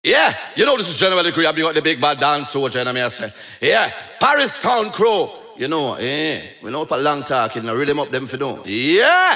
Yeah, you know this is General Crew. I got the big bad dance soldier, and I say, yeah, Paris Town Crew. You know, we know for long talking, I rhythm up them for them. Yeah.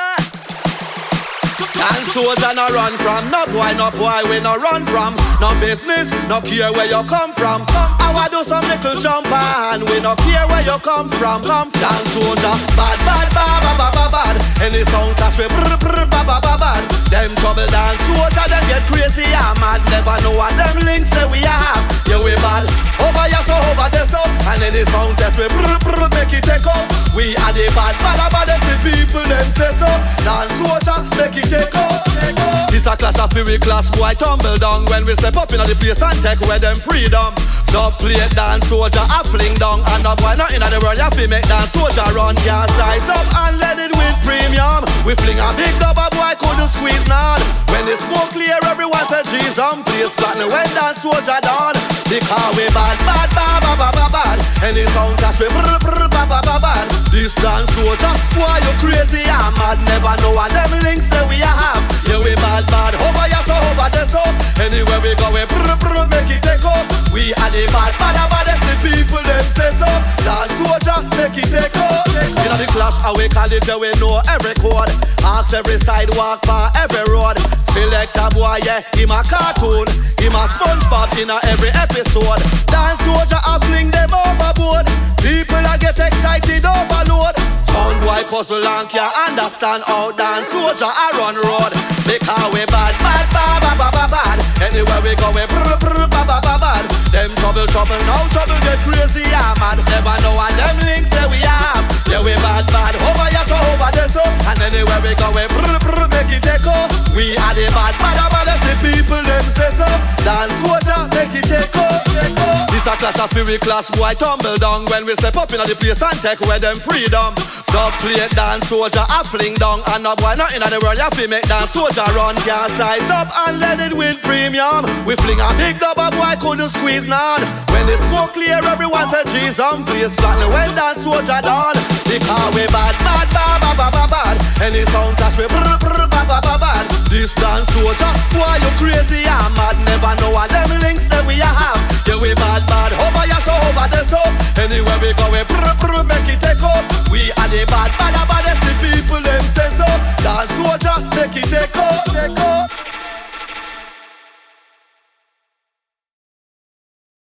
Dance soldier no run from, no boy we no run from. No business, no care where you come from. I want do some little jumper and we no care where you come from. Dance soldier, bad, bad. Any song clash we bad. Them trouble dance soldier, them get crazy and mad. Never know what them links that we have. Yeah, we bad, over here so over there so. And any song test we make it take out. We are the bad, that's the people them say so. Dance soldier, make it take out. This a clash of fury class boy tumble down when we step up in the place and take away them freedom. Stop play dance soldier a fling down. And no boy not in the world you fi make dance soldier run. Can't size up and let it with premium. We fling a big double boy couldn't squeeze none. When the smoke clear everyone say G's on place flat. When dance soldier done because we bad. Any sound clash we bad. This dance soldier boy you crazy and mad. Never know what them links that we have. Yeah we bad over here so over there so. Anywhere we go we make it take up. We are the baddest the people them say so. Dance soldier make it take up. You know the clash how we call it, yeah we know every chord. Ask every sidewalk for every road. Select a boy, yeah, him a cartoon. Him a SpongeBob in a every episode. Dance soldier a fling them overboard. People a get excited overload. Sound boy puzzle and can't understand how dance soldier a run road. Because we bad. Anywhere we go we bad. Them trouble, now trouble get crazy and mad. Never know what them links that we have. Yeah we bad, over here so over there so. And anywhere we go we make it take up. We are the baddest the people them say so. Dance soldier make it take up. This a clash of fury class boy tumble down when we step up in the place and take away them freedom. Stop play dance soldier a fling down. And no boy not in the world you fi make dance soldier run. Can't size up and let it with premium. We fling a big double boy couldn't squeeze none. When the smoke clear everyone say G's on place flat. When dance soldier done because we bad. Any sound clash we bad. This dance soldier boy you crazy and mad. Never know what them links that we have. Yeah we bad over here so over there so. Anywhere we go we make it take up. We are the baddest the people them say so. Dance soldier make it take